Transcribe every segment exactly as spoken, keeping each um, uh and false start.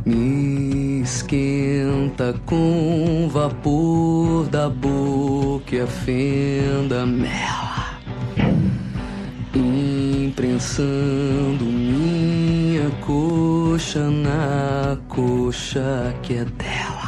Me esquenta com vapor da boca e a fenda mela, imprensando minha coxa na coxa que é dela.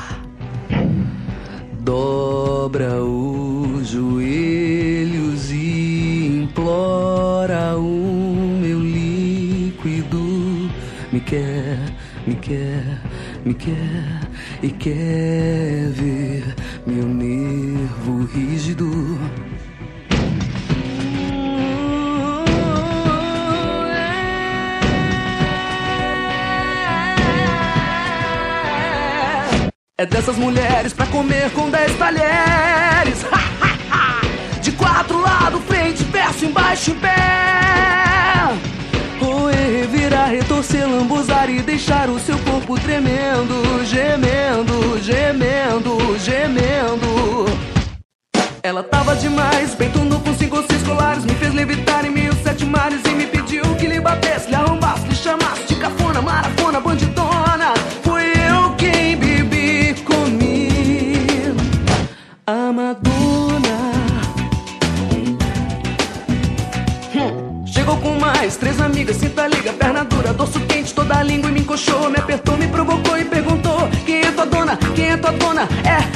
Dobra os joelhos e implora o meu líquido. Me quer, me quer, me quer e quer ver meu nervo rígido. É dessas mulheres pra comer com dez talheres. De quatro lados, frente, verso, embaixo, em pé. Roer, virar, retorcer, lambuzar e deixar o seu corpo tremendo, gemendo, gemendo, gemendo. Ela tava demais, peito nu com cinco ou seis colares. Me fez levitar em mil sete mares e me pediu que lhe batesse, lhe arrombasse, lhe chamasse de cafona, marafona, bandidona. Fui eu quem bebi, comi a Madonna. hum. Chegou com mais três amigas, cinta liga, perna dura, dorso quente, toda a língua e me encoxou, me apertou, me provocou e perguntou: quem é tua dona? Quem é tua dona? É